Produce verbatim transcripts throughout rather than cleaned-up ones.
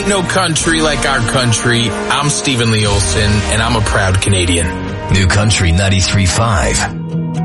ain't no country like our country. I'm Stephen Lee Olson, and I'm a proud Canadian. New Country ninety-three point five.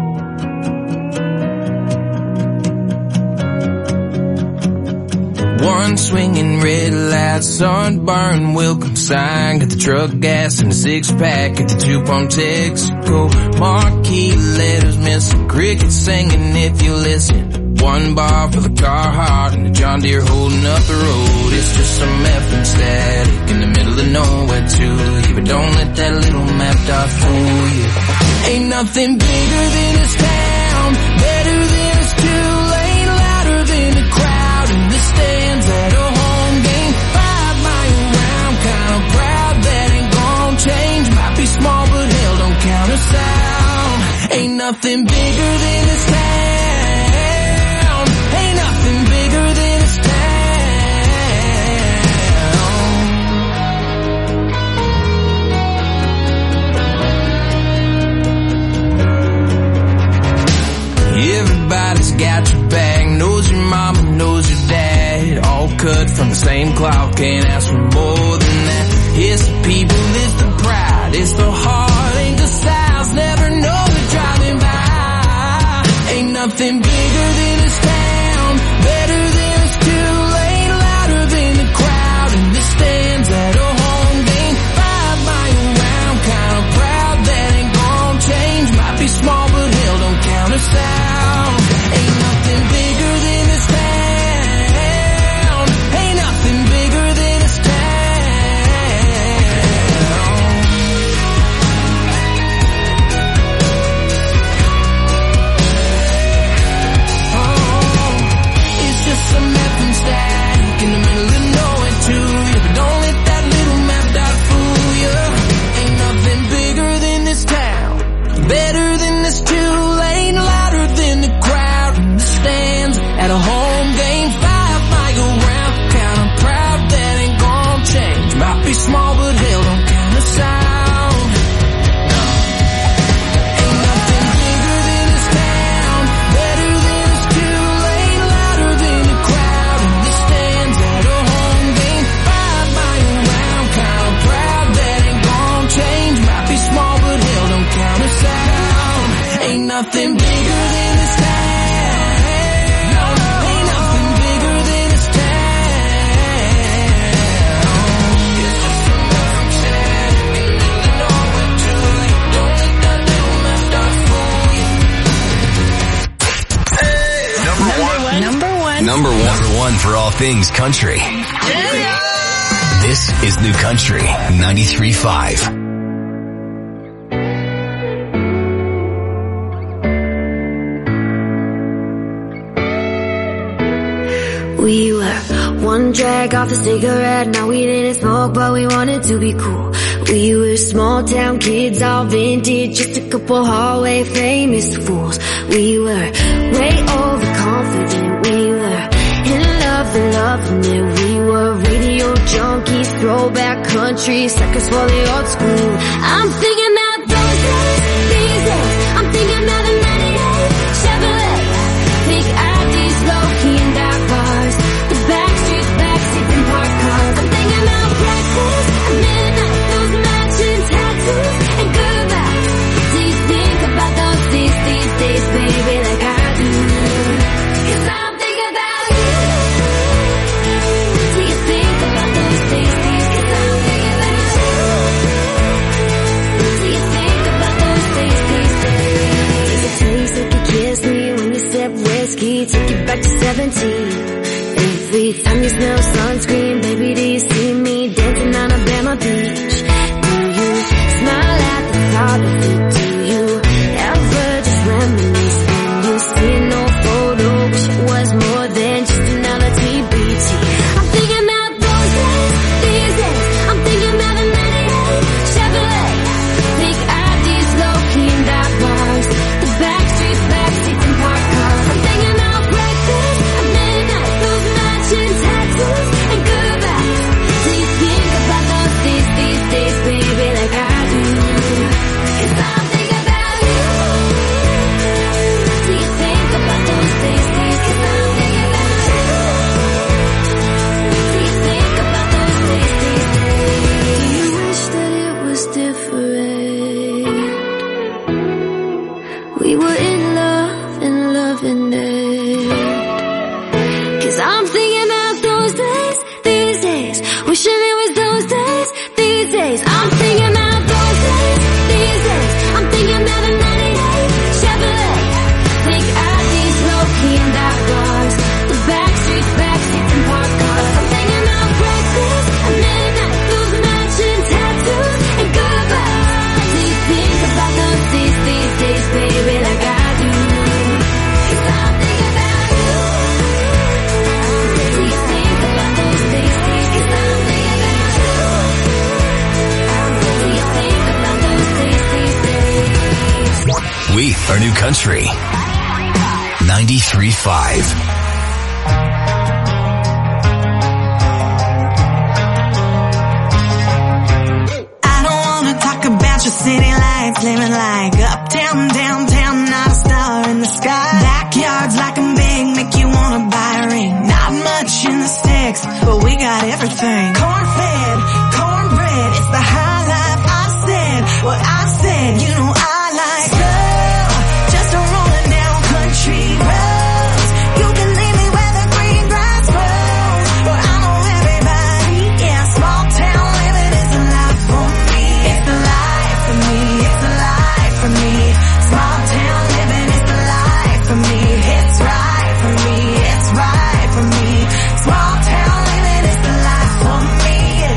One swinging red light, sunburn, welcome sign. Got the truck gas and the six pack at the two pump Texaco. Marquee letters, missing crickets singing if you listen. One bar for the Carhartt and the John Deere holding up the road. It's just some effing static in the middle of nowhere to you. But don't let that little map dot fool you. Ain't nothing bigger than this town, better than this two-lane, louder than the crowd in the stands at a home game. Five mile round, kinda proud that ain't gon' change. Might be small but hell don't count us out. Ain't nothing bigger than this town. Ain't nothing bigger than this town. Everybody's got your back, knows your mama, knows your dad. All cut from the same cloth, can't ask for more than that. It's the people, it's the pride, it's the heart, ain't the styles, never know they're driving by. Ain't nothing bigger than this town, better than this two-lane, louder than the crowd in the stands at a home game. Five mile round, kinda proud that ain't gon' change. Might be small but hell don't count us out. Ain't nothing bigger than this town. Ain't nothing bigger than this town. Oh, it's just some effing static in the middle of nowhere to you. But don't let that little map dot fool you. Ain't nothing bigger than this town, better than this two-lane, louder than the crowd in the stands at a home game. Five mile round, kinda proud that ain't gon' change. Might be small but hell don't count us out. No. Ain't nothing bigger than this town, better than this two-lane, louder than the crowd in the stands at a home game. Five mile round, kinda proud that ain't gon' change. Might be small but hell don't count us out. Ain't nothing bigger than this town. No, ain't nothing bigger than this town. It's just some effing static in the middle of nowhere to you. Don't let that little map dot fool you. Number one. Number one. Number one. Number one for all things country. This is New Country ninety-three point five. We were one drag off a cigarette, now we didn't smoke, but we wanted to be cool. We were small town kids, all vintage, just a couple hallway famous fools. We were way overconfident, we were in love and loving it. We were radio junkies, throwback country, suckers for the old school. I'm thinking about those days, these days, I'm thinking about the ninety-eight Chevrolet. Big I Ds, low-key and dark bars, the back streets, backseats and parked cars. I'm thinking about breakfast at midnight, those matching tattoos and goodbyes. Do you think about those days, these days, baby, like I do? 'Cause I'm thinking about you. Do you think about those days, these? 'Cause I'm thinking about you. Do you think about those days, these, baby? There's a taste that could kiss me when you sip whiskey, take you back to seventeen. Every time you smell sunscreen, baby, do you see me dancing on Alabama Beach? Do you smile at the thought of it? Do you ever just reminisce when you see no photo? Wish it was more than just another T B T. I'm thinking about those days, these days. I'm thinking about the ninety-eight Chevrolet. Big I Ds, low-key and dark bars, the back streets, backseats and parked cars. I'm thinking about breakfast at midnight, those matching tattoos and Our new country. ninety-three point five. Your city lights, living like uptown, downtown, not a star in the sky. Backyards like I'm big, make you wanna buy a ring. Not much in the sticks, but we got everything. Corn-fed, cornbread, it's the high life. I said what I said, you know I like slow, just a rolling down country roads. You can leave me where the green grass grows, but I know everybody, yeah, small town living is a life for me. It's the life for me, it's the life for me. Small town living is the life for me. It's right for me, it's right for me. Small town living is the life for me.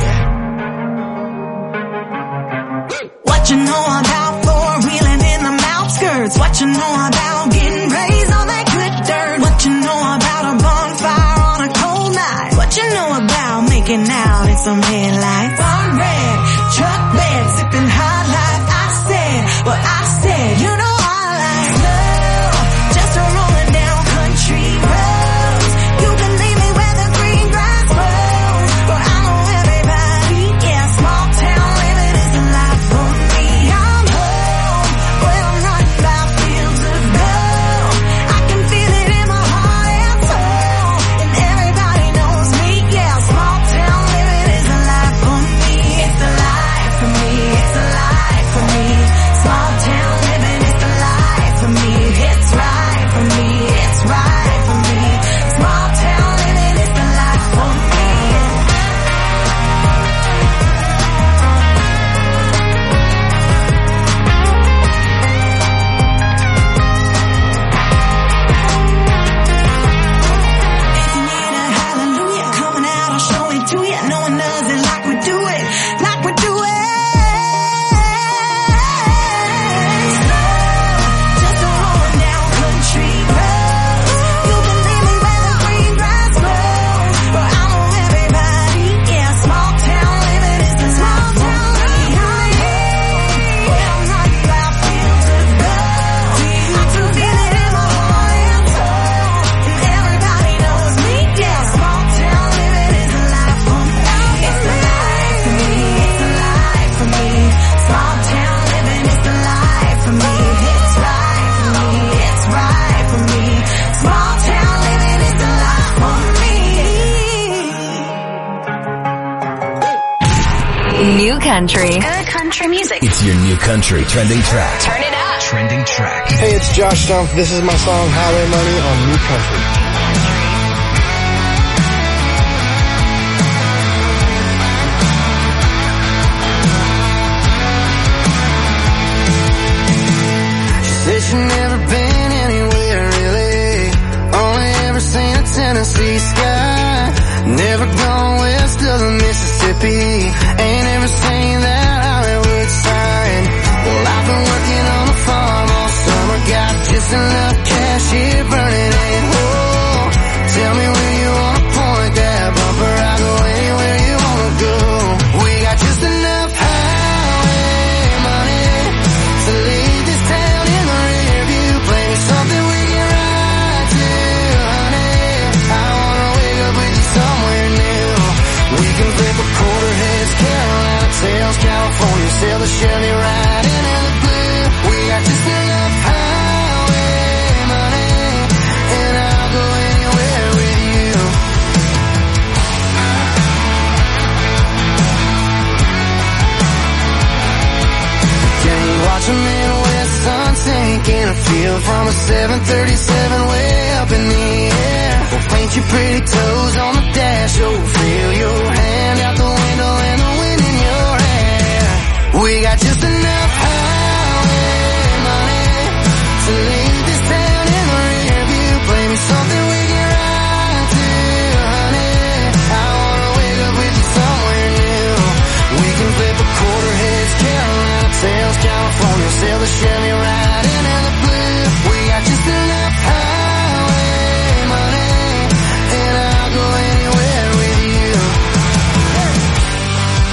What you know about four-wheeling in the outskirts? What you know about getting raised on that good dirt? What you know about a bonfire on a cold night? What you know about making out in some headlights? Farm red, truck bed, sipping high life. I said what I said, you know I like slow, just a rolling down country roads. You can leave me where the green grass grows, but I know everybody, yeah, small town living is a life for me. I'm home, where I'm running by fields of gold. I can feel it in my heart and soul, and everybody knows me, yeah, small town living is a life for me. It's the life for me, it's the life for me. Small town living is the life for me. It's right for me, it's right for me. Small town living is the life for me. If you need a hallelujah coming out, I'll show it to you. No one does it like we do it, like we do it. Just a rolling down country roads. You can leave me where the green grass grows, but I know everybody, yeah, small town living is the small town living. Where I'm running by fields of gold. I can feel it in my heart and soul, and everybody knows me, yeah, small town living is a life for me. It's the life for me, it's the life for me. Small town living is the life for me. It's right for me, it's right for me. Small town living is the life for me. New country. Good country music. It's your new country trending track. Turn it up. Trending track. Hey, it's Josh Stump. This is my song Highway Money on New Country. Said she never been anywhere really, only ever seen a Tennessee sky. Never gone west of the Mississippi, ain't ever seen that Hollywood sign. Well, I've been working on the farm all summer, got just enough cash here burning eight. Whoa, tell me where you wanna point that bumper, I'll go anywhere you wanna go. We got just enough highway money to leave this town in the rear view. Play me something we can ride to, honey. I wanna wake up with you somewhere new. We can flip a quarter heads, Carolina tails, California, sail the Chevy right into the blue. We got just enough highway money, and I'll go anywhere with you. Can you watch a Midwest sun sink in a field from a seven thirty-seven way up in the air? We'll paint your pretty toes on the dash, oh, feel your hand out the window and the wind in your hair. We got just enough highway money to leave this town in the rear view. Play me something we can ride to, honey. I wanna wake up with you somewhere new. We can flip a quarter heads, Carolina tails, California, sail the Chevy right into the blue. We got just enough highway money, and I'll go anywhere with you.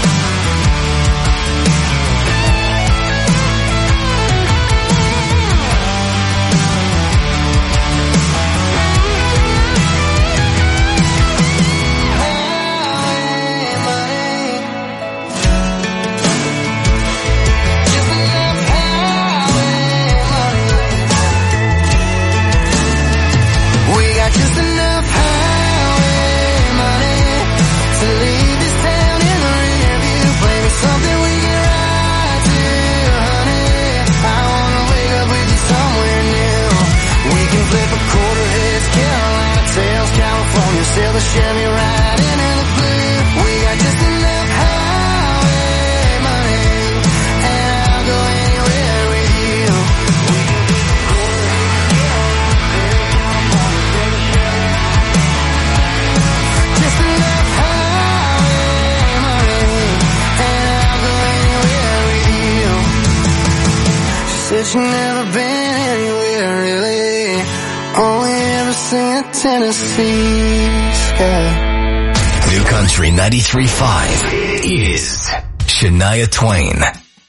Guess you've never been anywhere really. Only ever seen a Tennessee sky. New Country ninety-three point five is Shania Twain.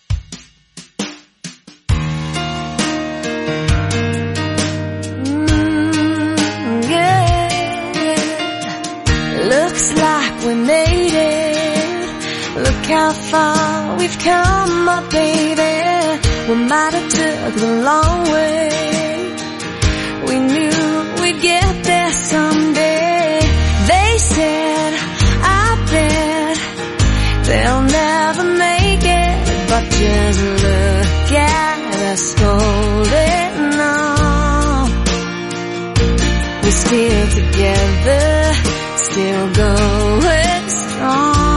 Mm, yeah. Looks like we made it. Look how far we've come, my baby. We might have took the long way. We knew we'd get there someday. They said, I bet they'll never make it. But just look at us holding on. We're still together, still going strong.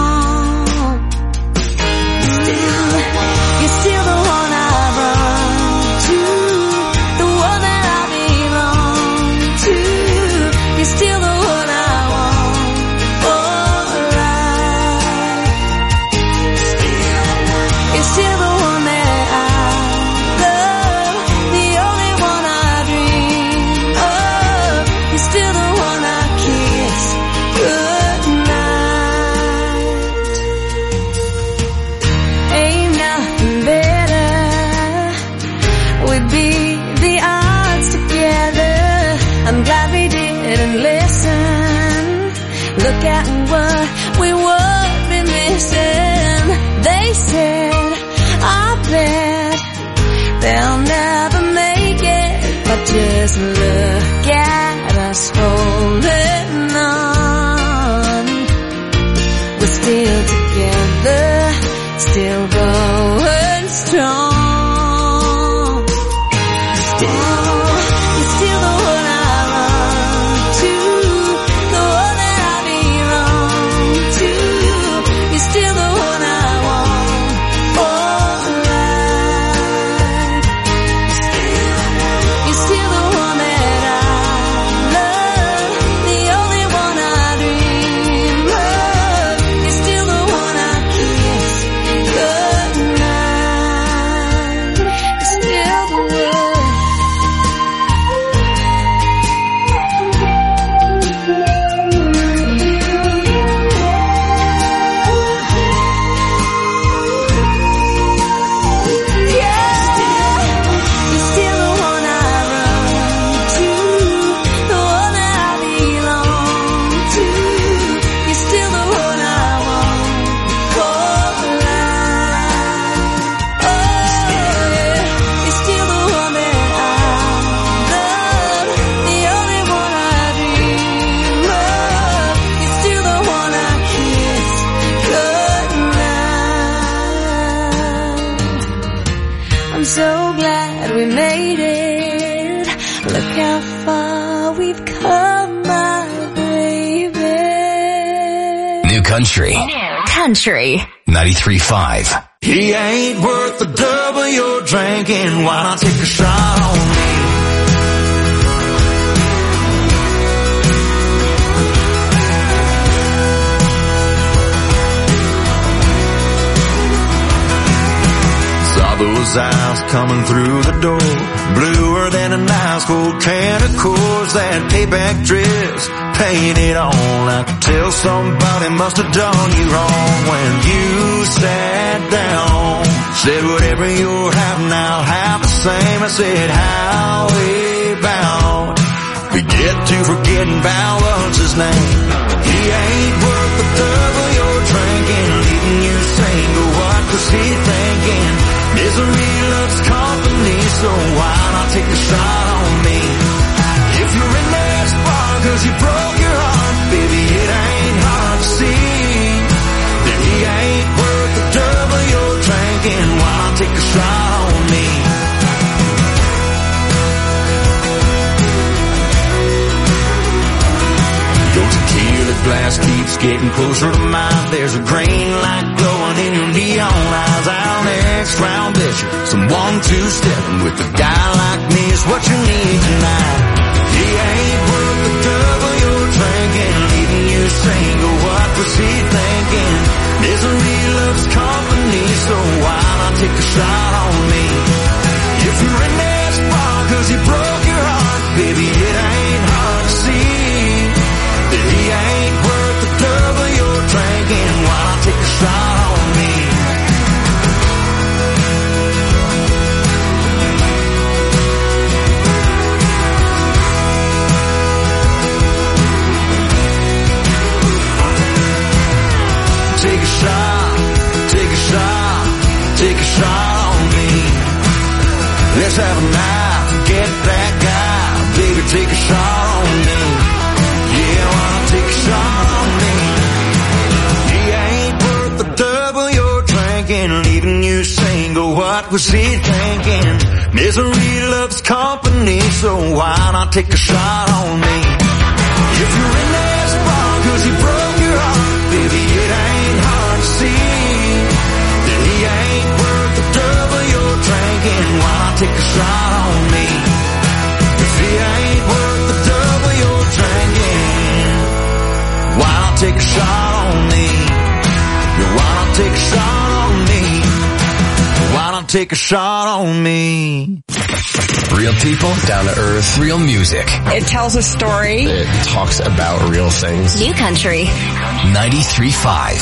Still, you're still the one I run to, the one that I belong to. You're still the one I want for life. You're still the one that I love, the only one I dream of. You're still the one I kiss goodnight. Ain't nothing better. We'd beat the odds together. I'm glad we didn't listen. Look at what we would be missing. They said, I bet they'll never make it. But just look at us holding on. We're still together, still going strong. Still, you're still the one I run to, the one that I belong to. You're still the one I want for life. You're still the one that I love, the only one I dream of. You're still the one I kiss goodnight. You're still the one. You're still the one I run to, the one that I belong to. You're still the one I want for life. Oh, yeah. You're still the one that I love, the only one I dream of. You're still the one I kiss goodnight. I'm so glad we made it. Look how far we've come, my baby. New Country Country. ninety-three point five. He ain't worth the double you're drinking. Why not take a shot on me? Saw those eyes coming through the door, bluer than an ice cold can of Coors. That payback dress painted on. I could tell somebody must have done you wrong when you sat down. Said whatever you're having, I'll have the same. I said, how we bound. We get to forgetting about what's his name. He ain't worth the double you're drinking, leaving you single. What was he thinking? Misery loves company, so why not take a shot on me? If you're in that spot cause you broke your heart, baby, it ain't hard to see that he ain't worth the double you're drinking. Why not take a shot on me? Your tequila glass keeps getting closer to mine. There's a green light glowing in your neon eyes. Our next round, bet you some one two stepping with a guy like me is what you need tonight. He ain't worth the double you're drinking, leaving you single. What was he thinking? Misery loves company, so why not take a shot on me? If you're cause he broke your heart. Baby, it ain't hard to see that he ain't worth the double you're drinking. Why not take a shot on me? Take a shot, take a shot, take a shot on me. Let's have a night, forget that guy. Baby, take a shot on me. Yeah, why not take a shot on me? He ain't worth the double you're drinking, leaving you single. What was he thinking? Misery loves company, so why not take a shot on me? If you're in this bar cause he broke your heart, baby, it ain't hard to see that he ain't worth the double you're drinking. Why not take a shot on me? If he ain't worth the double you're drinking, why not take a shot on me? Why not take a shot on me? Why not take a shot on me? Real people, down to earth, real music. It tells a story. It talks about real things. New country. ninety-three point five.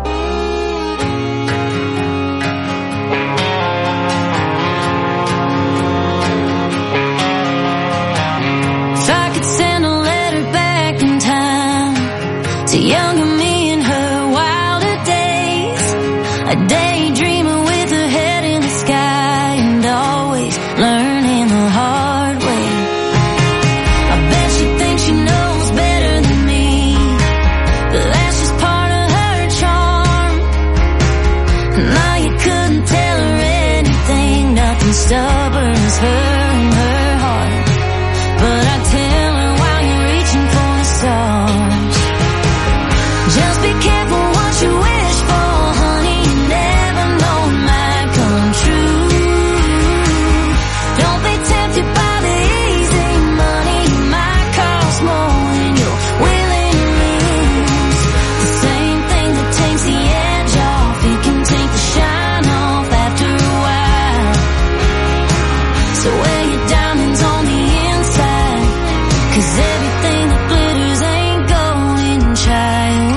If I could send a letter back in time to younger me in her wilder days, a daydreamer with her head in the sky and always learning the hard way. I bet she thinks she knows better than me, but that's just part of her charm. Now you couldn't tell her anything, nothing stubborn as her and her heart. But I tell her while you're reaching for the stars, just be careful what you wish for, honey. You never know it might come true. Don't be tempted by the easy money. It might cost more than you're willing to lose. The same thing that takes the edge off, it can take the shine off after a while. So wear your diamonds on the inside, cause everything that glitters ain't golden, child.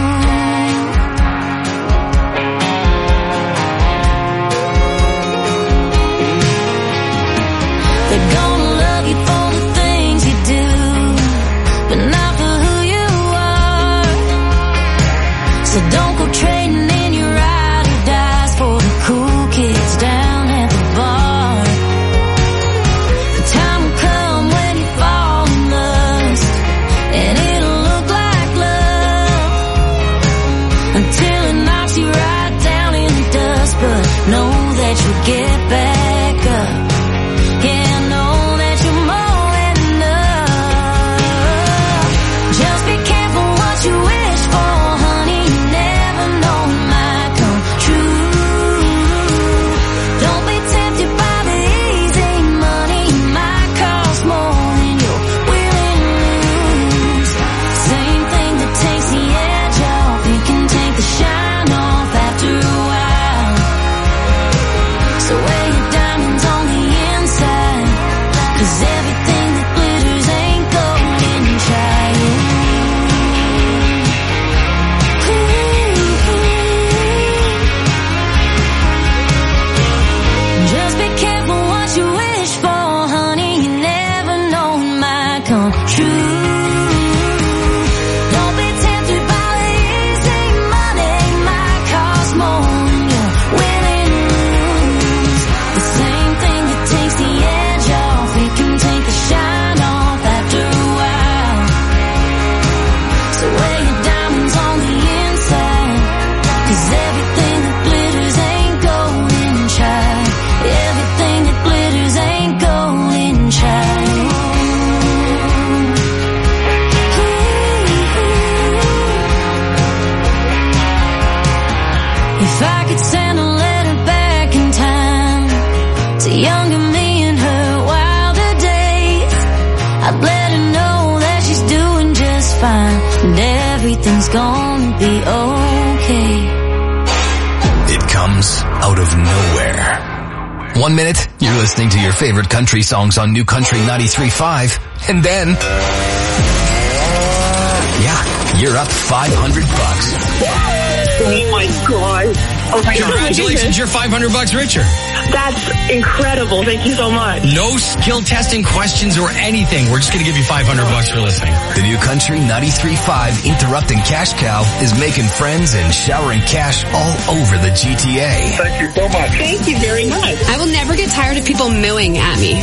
They're gonna love you for the things you do, but not for who you are. So don't go trading in your ride or dies for the cool kids down at the bar. The time will come when you fall in lust, and it'll look like love until it knocks you right down in the dust. But know that you'll get back up. Yeah, know that you're more than enough. Just be careful what you wish for, honey. You never know it might come true. Don't be tempted by the easy money. It might cost more than you're willing to lose. Same thing that takes the edge off, it can take the shine off after a while. So wear your diamonds on the inside, cause everything that glitters ain't golden, child. Just be careful what you wish for, honey. You never know it might come true. Don't be tempted by the easy money. It might cost more than you're willing to lose. The same thing that takes the edge off, it can take the shine off after a while. So wear your diamonds on the inside, cause everything that glitters ain't golden, child. Everything that glitters ain't golden, child. If I could send a letter back in time to younger me in her wilder days, I'd let her know that she's doing just fine and everything's gonna be okay. It comes out of nowhere. One minute, you're listening to your favorite country songs on New Country ninety-three point five, and then, yeah, you're up five hundred bucks. Oh my God. Oh my God. Congratulations, you're five hundred bucks richer. That's incredible. Thank you so much. No skill testing questions or anything. We're just going to give you five hundred bucks for listening. The New Country ninety-three point five Interrupting Cash Cow is making friends and showering cash all over the G T A. Thank you so much. Thank you very much. I will never get tired of people mooing at me.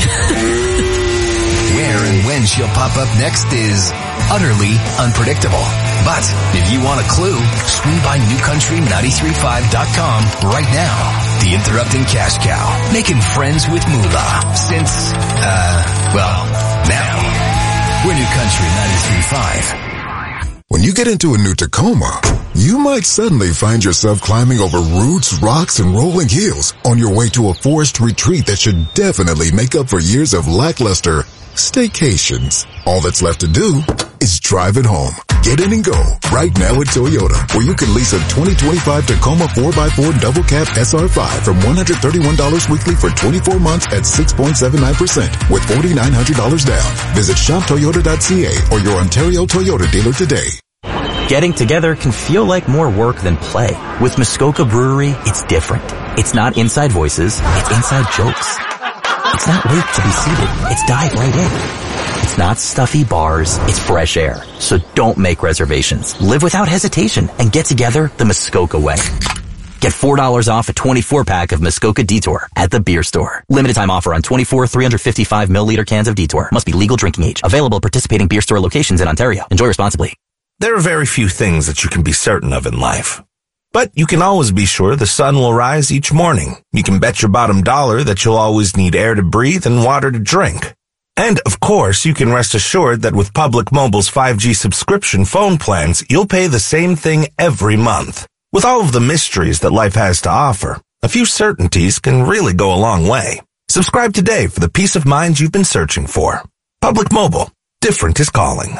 Where and when she'll pop up next is utterly unpredictable. But if you want a clue, swing by new country ninety-three point five dot com right now. The Interrupting Cash Cow, making friends with Moolah since, uh, well, now. We're New Country ninety-three point five. When you get into a new Tacoma, you might suddenly find yourself climbing over roots, rocks, and rolling hills on your way to a forest retreat that should definitely make up for years of lackluster staycations. All that's left to do is drive it home. Get in and go right now at Toyota, where you can lease a twenty twenty-five Tacoma four by four Double Cab S R five from one hundred thirty-one dollars weekly for twenty-four months at six point seven nine percent with four thousand nine hundred dollars down. Visit shop toyota dot c a or your Ontario Toyota dealer today. Getting together can feel like more work than play. With Muskoka Brewery, it's different. It's not inside voices, it's inside jokes. It's not wait to be seated, it's dive right in. It's not stuffy bars, it's fresh air. So don't make reservations. Live without hesitation and get together the Muskoka way. Get four dollars off a twenty-four pack of Muskoka Detour at the beer store. Limited time offer on twenty-four three hundred fifty-five milliliter cans of Detour. Must be legal drinking age. Available at participating beer store locations in Ontario. Enjoy responsibly. There are very few things that you can be certain of in life. But you can always be sure the sun will rise each morning. You can bet your bottom dollar that you'll always need air to breathe and water to drink. And, of course, you can rest assured that with Public Mobile's five G subscription phone plans, you'll pay the same thing every month. With all of the mysteries that life has to offer, a few certainties can really go a long way. Subscribe today for the peace of mind you've been searching for. Public Mobile. Different is calling.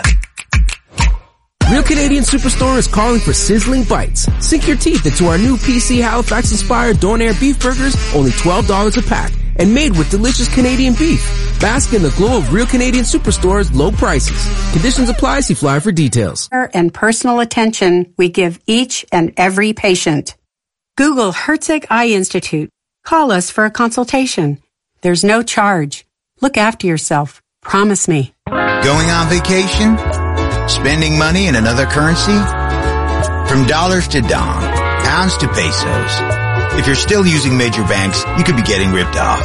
Real Canadian Superstore is calling for sizzling bites. Sink your teeth into our new P C Halifax-inspired Donair beef burgers, only twelve dollars a pack, and made with delicious Canadian beef. Bask in the glow of Real Canadian Superstore's low prices. Conditions apply. See flyer for details. And personal attention we give each and every patient. Google Herzig Eye Institute. Call us for a consultation. There's no charge. Look after yourself. Promise me. Going on vacation? Spending money in another currency? From dollars to dong, pounds to pesos. If you're still using major banks, you could be getting ripped off.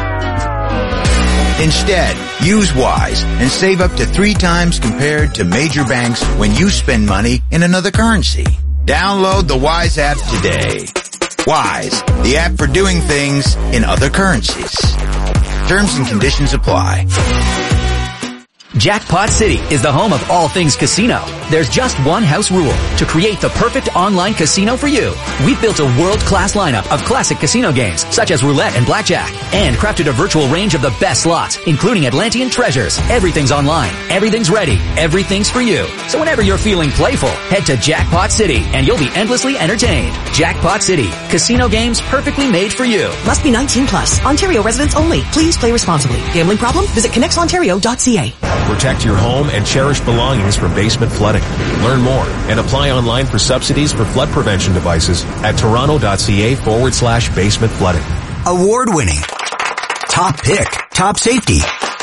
Instead, use Wise and save up to three times compared to major banks when you spend money in another currency. Download the Wise app today. Wise, the app for doing things in other currencies. Terms and conditions apply. Jackpot City is the home of all things casino. There's just one house rule: to create the perfect online casino for you. We've built a world-class lineup of classic casino games, such as roulette and blackjack, and crafted a virtual range of the best slots, including Atlantean treasures. Everything's online. Everything's ready. Everything's for you. So whenever you're feeling playful, head to Jackpot City, and you'll be endlessly entertained. Jackpot City. Casino games perfectly made for you. Must be nineteen plus. Ontario residents only. Please play responsibly. Gambling problem? Visit connects ontario dot c a. Protect your home and cherish belongings from basement flooding. Learn more and apply online for subsidies for flood prevention devices at toronto.ca forward slash basement flooding. Award-winning. Top pick. Top safety.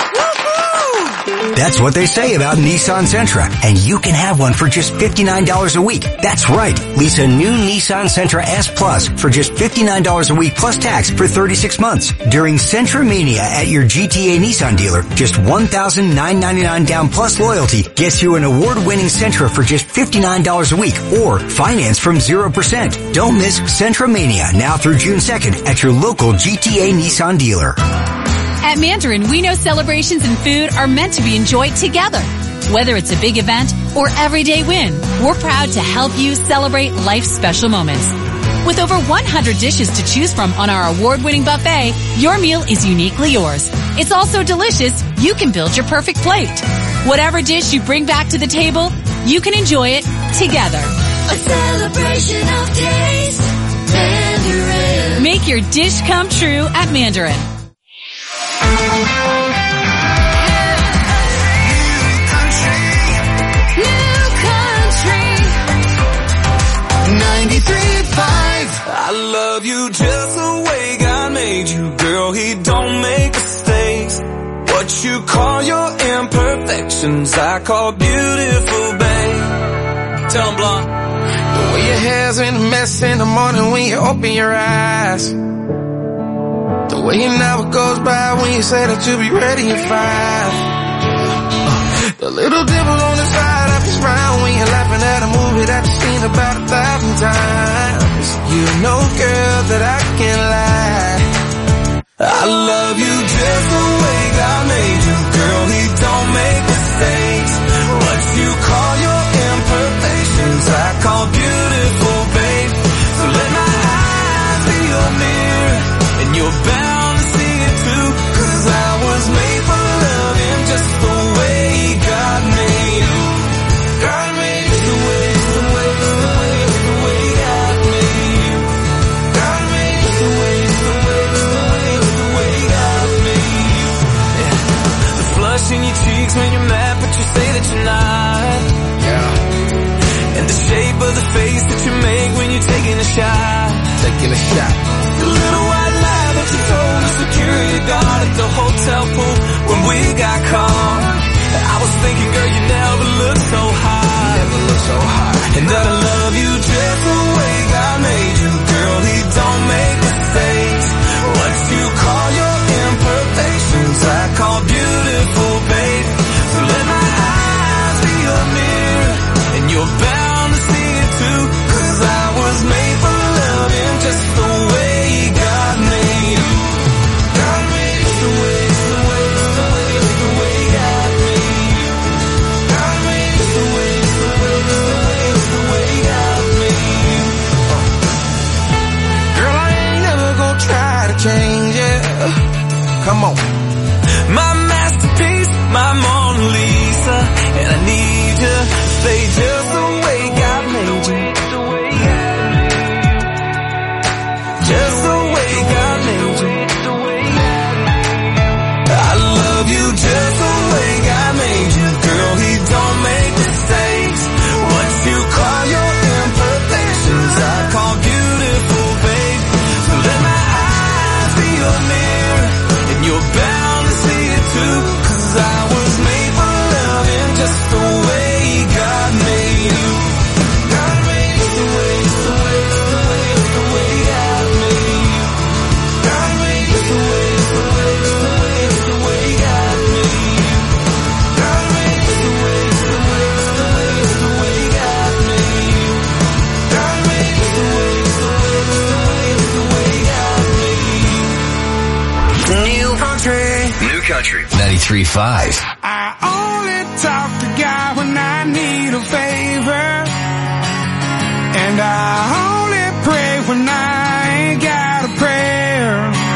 That's what they say about Nissan Sentra, and you can have one for just fifty-nine dollars a week. That's right. Lease a new Nissan Sentra S Plus for just fifty-nine dollars a week plus tax for thirty-six months. During Sentra Mania at your G T A Nissan dealer, just one thousand nine hundred ninety-nine dollars down plus loyalty gets you an award-winning Sentra for just fifty-nine dollars a week or finance from zero percent. Don't miss Sentra Mania now through June second at your local G T A Nissan dealer. At Mandarin, we know celebrations and food are meant to be enjoyed together. Whether it's a big event or everyday win, we're proud to help you celebrate life's special moments. With over one hundred dishes to choose from on our award-winning buffet, your meal is uniquely yours. It's also delicious. You can build your perfect plate. Whatever dish you bring back to the table, you can enjoy it together. A celebration of taste, Mandarin. Make Make your dish come true at Mandarin. ninety-three point five. I love you just the way God made you, girl. He don't make mistakes. What you call your imperfections, I call beautiful, babe. Tell him, Blanc. The way your hair's in a mess in the morning when you open your eyes. The way your never goes by when you say that you'll be ready at five. The little dimple on the side of your smile when you're laughing at a movie that you've seen about a thousand times. You know, girl, that I can't lie. I love you just the way God made you, girl. He don't make mistakes. What you call your imperfections, I call beautiful, babe. So let my eyes be your mirror, and you're bound to see it too. Cause I was made for loving just the way God made you. God made you the way, the way, the way, the way God made you. God made you the way, the way, the way, the way God made you. Yeah. The flush in your cheeks when you're mad, but you say that you're not. Yeah. And the shape of the face that you make when you're taking a shot. Taking a shot. The little white lie that you told the security guard at the hotel pool when we got caught. I was thinking, girl, you never looked so hot. Never looked so hot. And that I love you just the way God made you, girl. He don't make mistakes. What you call your imperfections, I call beautiful, babe. So let my eyes be your mirror, and you're bound to see it too. Cause I was made for loving just the way God made you. God made you the way, the way, the way, the way God made you. God made you the way, the way, the way, the way God made you. Girl, I ain't never gonna try to change it. Come on. My masterpiece, my Mona Lisa, and I need you to stay just the way God made you. Just the way God made you. I love you just the way God made you, girl. He don't make mistakes. What you call your imperfections, I call beautiful, babe. So let my eyes be your mirror, and you're bound to see it too. Cause I was made for loving just the way God made you. God made you the way, the way, the way, the way God made you. God made you the way, the way, the way, the way God made you. God made you the way, the way, the way, the way God made you. God made you the way, the way, the way, the way God made you. New country. New country. ninety-three point five. I only talk to God when I need a favor, and I only pray when I ain't got a prayer.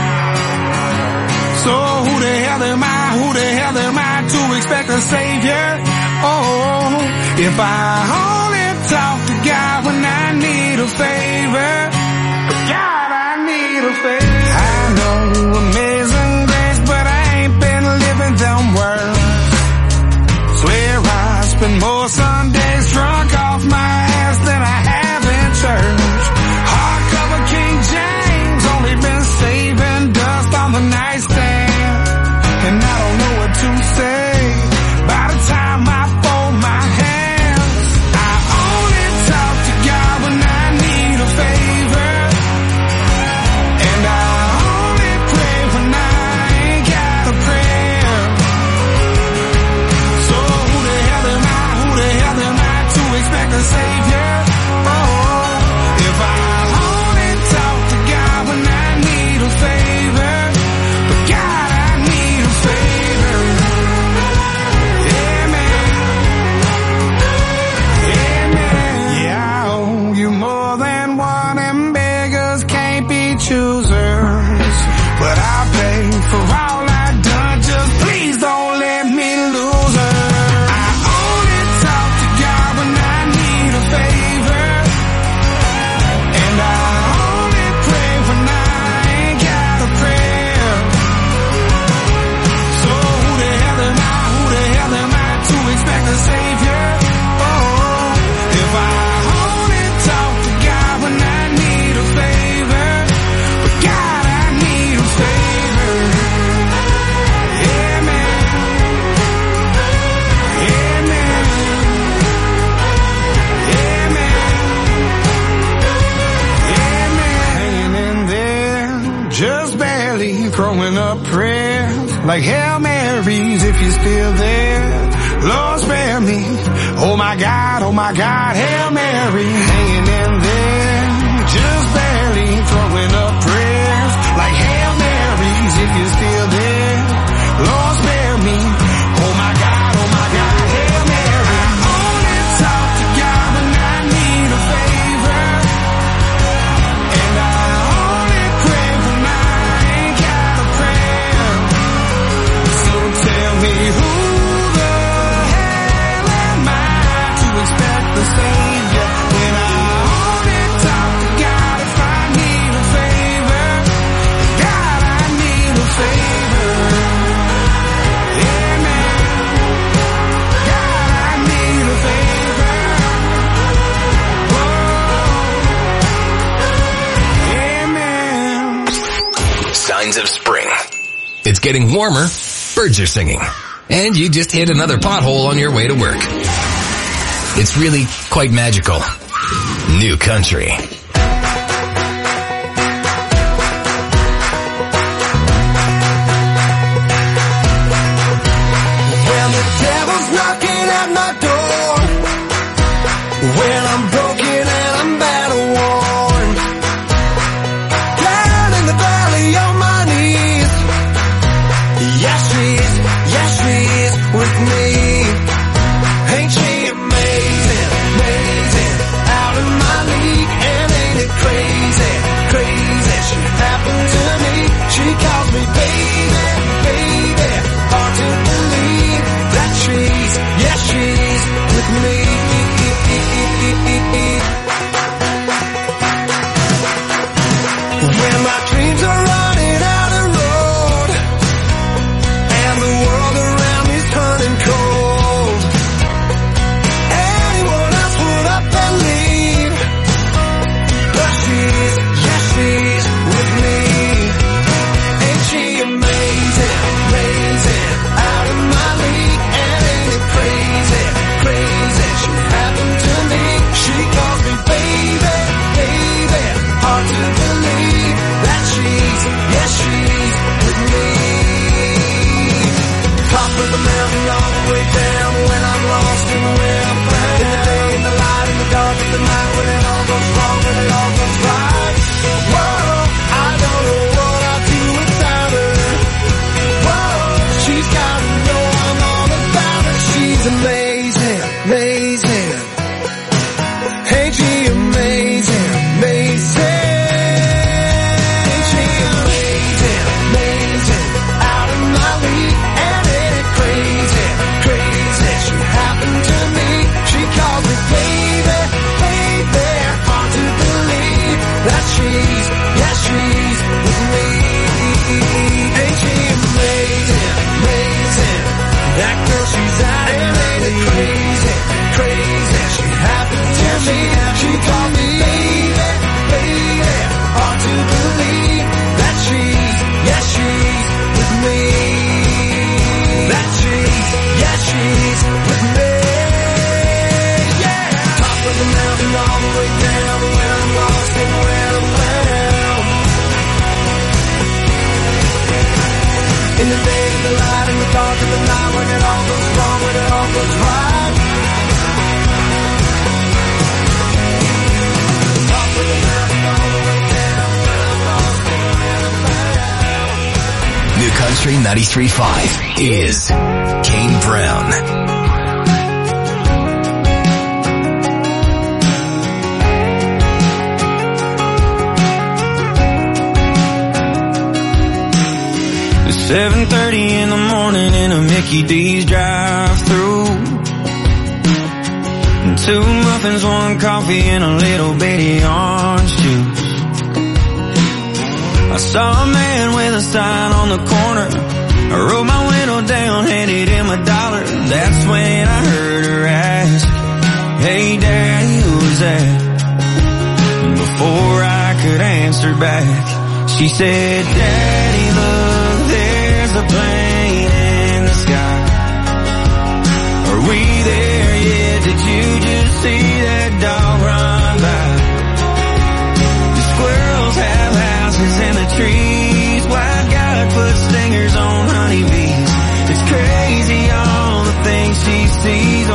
So who the hell am I, who the hell am I to expect a savior? Oh, if I only talk to God when I need a favor, God, I need a favor. I know amazing grace, but I ain't been living them words. Swear I spend more Sundays drunk off my ass than I have in church. Hardcover King James, only been saving dust on the nightstand, and I don't know what to say by the time I fold my hands. I only talk to God when I need a favor, and I only pray when I ain't got a prayer. So who the hell am I, who the hell am I to expect a savior? Oh, if I only talk to God when I need a favor, but God, I need a favor. Yeah, man. Yeah, man. Yeah, I owe you more than one, and beggars can't be choosers. But I'll pay for all I've done, just please don't let me lose her. I only talk to God when I need a favor, and I only pray when I just barely throwing up prayers like Hail Marys if you're still there. Lord spare me, oh my God, oh my God, Hail Mary, hanging in there, just barely throwing up prayers like Hail Marys if you're still there. Lord spare me, oh my God, oh my God, Hail Mary. I only talk to God when I need a favor, and I only pray when I ain't got a prayer. So tell me who the hell am I to expect the Savior when I only talk to God if I need a favor? God, I need a favor. Signs of spring. It's getting warmer, birds are singing, and you just hit another pothole on your way to work. It's really quite magical. New Country. When the devil's knocking at my door, when I'm broken and I'm battle worn, down in the valley on my knees, yes she's, yes she's with me. Ain't she amazing, amazing, out of my league, and ain't it crazy, crazy, she happened to me, she calls me baby, baby, hard to believe that she's, yes she's with me. When my dreams are running out of road and the world around me's turning cold, anyone else would up and leave, but she's, yes she's with me. Ain't she amazing, amazing, out of my league, and ain't it crazy, crazy, she happened to me, she calls me baby, baby, hard to believe that she's, yes she's with me. Top of the mountain all the way down, when I'm lost and when I'm found, in the day, in the light, in the dark of the night, when it all goes wrong, when it all goes right. Whoa, I don't know what I'd do without her. Whoa, she's gotta know I'm all about her. She's amazing, amazing. Ain't she amazing, amazing? Ain't she amazing, amazing, out of my league, and ain't it crazy, crazy, she happened to me, she calls me baby, baby, hard to believe that she's, yes she's with me. Ain't she amazing, amazing, that girl she's out, and ain't it crazy, crazy, she happened to me, she called me baby, baby, hard to believe that she's, yes she's with me, that she's, yes she's with me, yeah. Top of the mountain all the way down, when I'm lost and when I'm found, in the day, in the light, in the dark of the night, when it all goes wrong, when it all goes right. New Country ninety-three point five is Kane Brown. seven thirty in the morning in a Mickey D's drive-thru. Two muffins, one coffee, and a little bitty orange juice. I saw a man with a sign on the corner. I rolled my window down, handed him a dollar. That's when I heard her ask, "Hey Daddy, who's that?" And before I could answer back, she said, "Daddy, look, there's a plane in the sky. Are we there yet? Did you just see that dog run by? The squirrels have houses in the trees.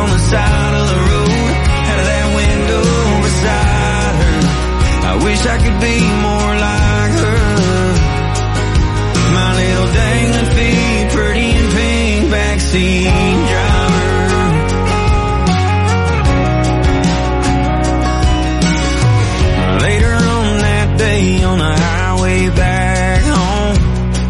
on the side of the road, out of that window beside her. I wish I could be more like her. My little dangling feet, pretty and pink, backseat driver. Later on that day on the highway back home,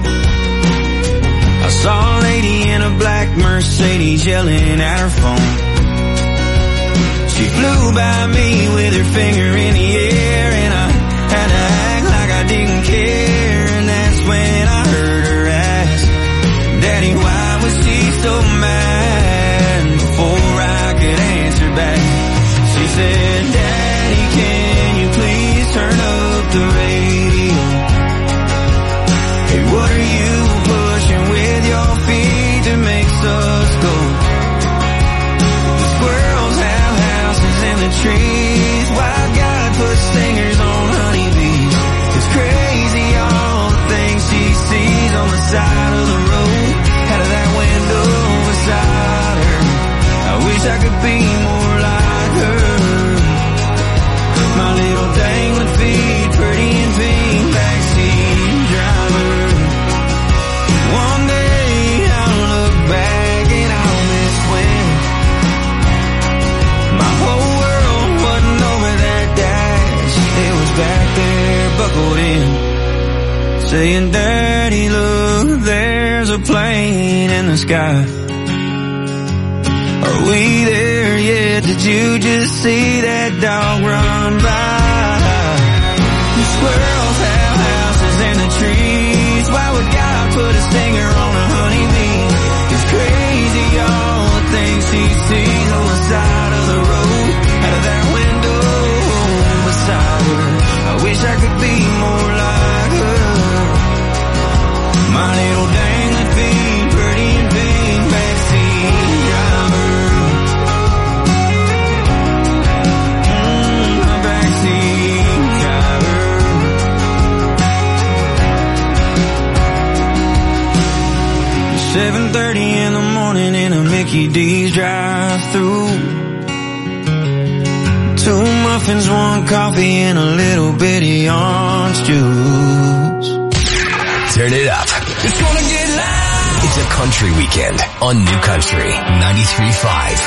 I saw a lady in a black Mercedes yelling at her phone. She flew by me with her finger in the air, and I had to act like I didn't care. And that's when I heard her ask, Daddy, why was she so mad? Before I could answer back, she said, Daddy, can you please turn up the radio? Hey, what are you pushing with your feet that makes us go? The squirrels have houses in the trees. Why God put singers on honeybees? It's crazy all the things she sees on the side of the road, out of that window beside her. I wish I could be more like her. My little dangling feet, pretty and pink, backseat driver. One day I'll look back and I'll miss when my whole world wasn't over that dash. It was back there buckled in, saying, Daddy, look, there's a plane in the sky. Are we there yet? Did you just see that dog run by? The squirrels have houses in the trees. Why would God put a stinger on a honeybee? It's crazy all the things she sees on the side of the road, out of that window beside her. I wish I could be more like her. My little dangling feet, pretty and pink, backseat driver. Mm, my backseat driver. seven thirty in the morning in a Mickey D's drive-thru. Two muffins, one coffee, and a little bitty orange juice. Turn it up. It's gonna get loud. It's a country weekend on New Country ninety-three point five.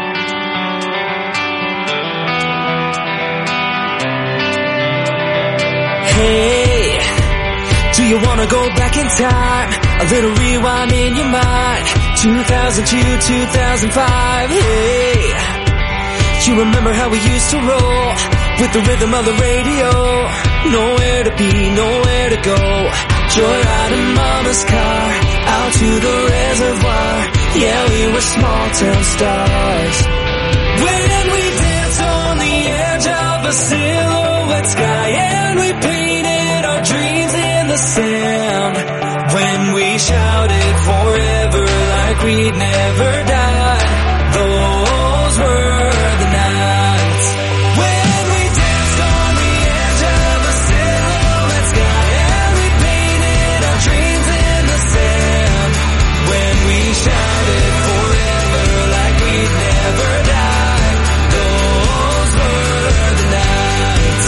Hey, do you wanna go back in time? A little rewind in your mind. two thousand two, two thousand five. Hey, you remember how we used to roll with the rhythm of the radio? Nowhere to be, nowhere to go. Joyride in mama's car, out to the reservoir. Yeah, we were small town stars. When we danced on the edge of a silhouette sky, and we painted our dreams in the sand. When we shouted forever like we'd never die. Those were the nights. When we danced on the edge of a silhouette sky, and we painted our dreams in the sand. When we shouted forever like we'd never die. Those were the nights.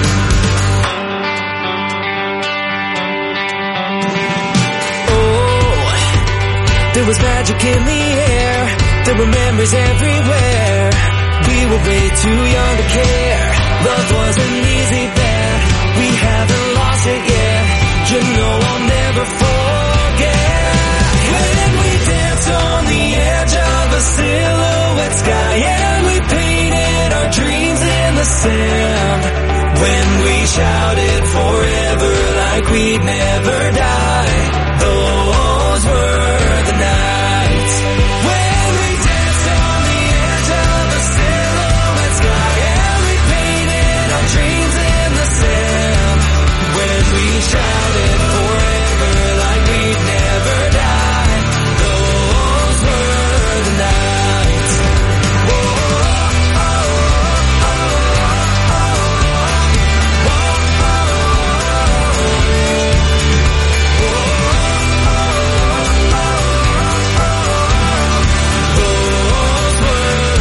Oh, there was magic in the air. There were memories everywhere. We were way too young to care. Love wasn't easy then. We haven't lost it yet. You know I'll never forget. When we danced on the edge of a silhouette sky, and we painted our dreams in the sand. When we shouted forever like we'd never die. Those were the nights. When we danced on the edge of a silhouette sky, and we painted our dreams in the sand. When we shouted forever like we'd never die. Those were the nights. Whoa, oh, oh, oh, oh, Those were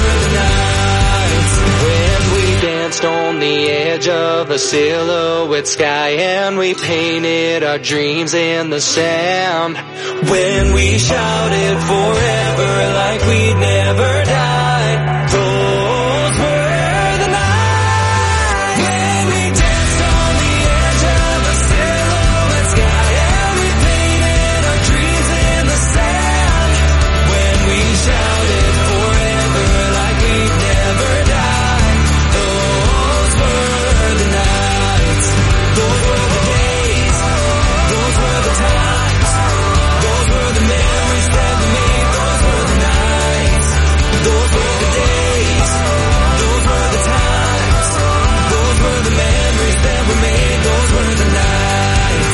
of a silhouette sky, and we painted our dreams in the sand. When we shouted forever like we'd never die, those were the nights. When we danced on the edge of a silhouette sky, and we painted our dreams in the sand. When we shouted forever like we'd never die, those were the nights. Those were the days, those were the times, those were the memories that we made. Those were the nights, those were the days, those were the times, those were the memories that we made. Those were the nights,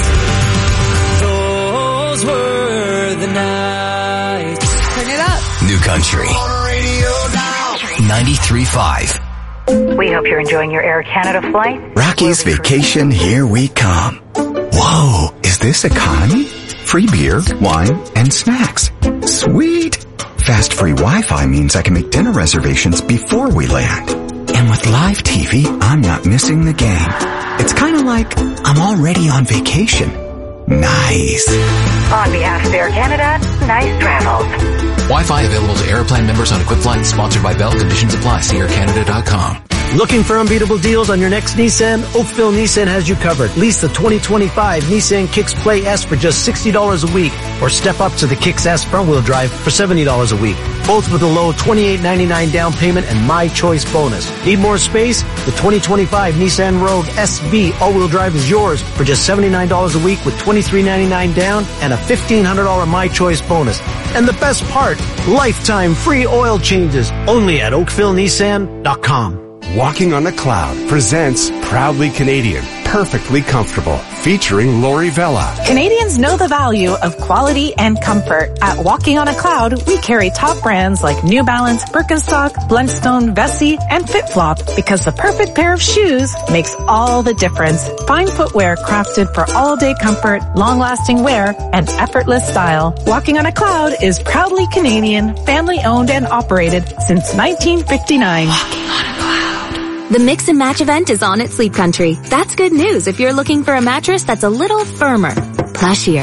those were the nights. Turn it up. New Country ninety-three point five. We hope you're enjoying your Air Canada flight. Rocky's Vacation, here we come. Whoa, is this economy? Free beer, wine, and snacks. Sweet. Fast free Wi-Fi means I can make dinner reservations before we land. And with live T V, I'm not missing the game. It's kind of like I'm already on vacation. Nice. On behalf of Air Canada, nice travels. Wi-Fi available to Airplan members on equipped flights. Sponsored by Bell. Conditions apply. See air canada dot com. Looking for unbeatable deals on your next Nissan? Oakville Nissan has you covered. Lease the twenty twenty-five Nissan Kicks Play S for just sixty dollars a week, or step up to the Kicks S front-wheel drive for seventy dollars a week. Both with a low twenty-eight ninety-nine down payment and My Choice bonus. Need more space? The twenty twenty-five Nissan Rogue S V all-wheel drive is yours for just seventy-nine dollars a week with twenty-three ninety-nine down and a fifteen hundred dollars My Choice bonus. And the best part, lifetime free oil changes only at oakville nissan dot com. Walking on a Cloud presents Proudly Canadian, Perfectly Comfortable, featuring Lori Vella. Canadians know the value of quality and comfort. At Walking on a Cloud, we carry top brands like New Balance, Birkenstock, Blundstone, Vessi, and FitFlop, because the perfect pair of shoes makes all the difference. Fine footwear crafted for all-day comfort, long-lasting wear, and effortless style. Walking on a Cloud is proudly Canadian, family-owned and operated since nineteen fifty-nine. Walking on a Cloud. The Mix and Match event is on at Sleep Country. That's good news if you're looking for a mattress that's a little firmer, plushier,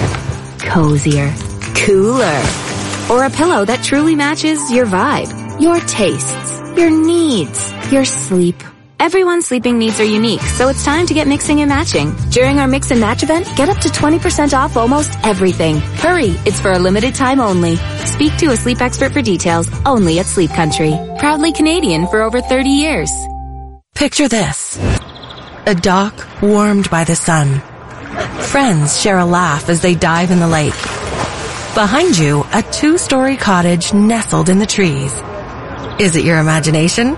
cozier, cooler, or a pillow that truly matches your vibe, your tastes, your needs, your sleep. Everyone's sleeping needs are unique, so it's time to get mixing and matching. During our Mix and Match event, get up to twenty percent off almost everything. Hurry, it's for a limited time only. Speak to a sleep expert for details, only at Sleep Country. Proudly Canadian for over thirty years. Picture this. A dock warmed by the sun. Friends share a laugh as they dive in the lake. Behind you, a two-story cottage nestled in the trees. Is it your imagination?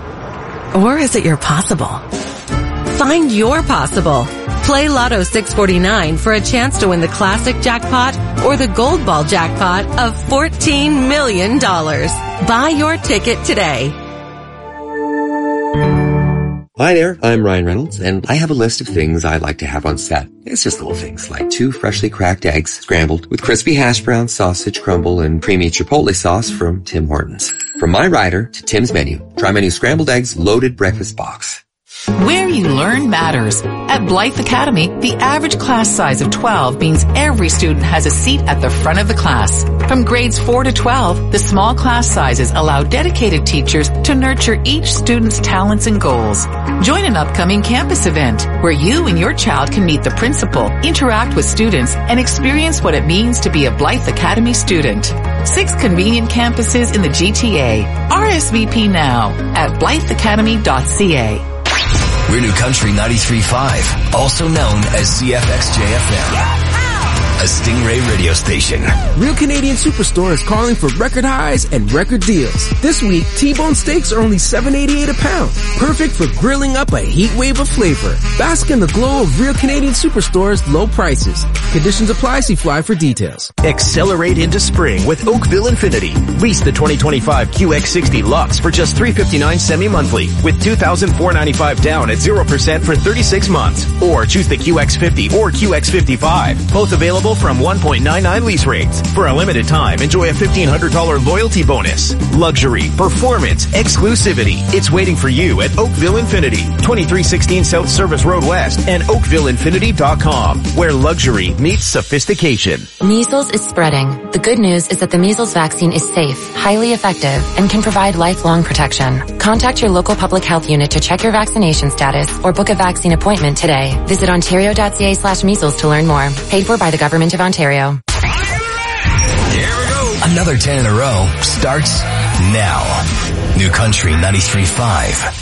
Or is it your possible? Find your possible. Play Lotto six forty-nine for a chance to win the classic jackpot or the gold ball jackpot of fourteen million dollars. Buy your ticket today. Hi there, I'm Ryan Reynolds, and I have a list of things I like to have on set. It's just little things like two freshly cracked eggs scrambled with crispy hash brown, sausage crumble, and creamy chipotle sauce from Tim Hortons. From my rider to Tim's menu, try my new scrambled eggs loaded breakfast box. Where you learn matters. At Blythe Academy, the average class size of twelve means every student has a seat at the front of the class. From grades four to twelve, the small class sizes allow dedicated teachers to nurture each student's talents and goals. Join an upcoming campus event where you and your child can meet the principal, interact with students, and experience what it means to be a Blythe Academy student. Six convenient campuses in the G T A. R S V P now at blythe academy dot c a. We're New Country ninety-three point five, also known as C F X J F M. A Stingray radio station. Real Canadian Superstore is calling for record highs and record deals. This week, T-bone steaks are only seven eighty-eight a pound. Perfect for grilling up a heat wave of flavor. Bask in the glow of Real Canadian Superstore's low prices. Conditions apply. See Fly for details. Accelerate into spring with Oakville Infinity. Lease the twenty twenty-five Q X sixty Lux for just three hundred fifty-nine dollars semi-monthly with two thousand four hundred ninety-five dollars down at zero percent for thirty-six months. Or choose the Q X fifty or Q X fifty-five. Both available available from one point nine nine lease rates. For a limited time, enjoy a fifteen hundred dollars loyalty bonus. Luxury, performance, exclusivity. It's waiting for you at Oakville Infinity, twenty-three sixteen South Service Road West and oakville infinity dot com, where luxury meets sophistication. Measles is spreading. The good news is that the measles vaccine is safe, highly effective, and can provide lifelong protection. Contact your local public health unit to check your vaccination status or book a vaccine appointment today. Visit ontario.ca slash measles to learn more. Paid for by the Government of Ontario. Another ten in a row starts now. New Country ninety-three point five.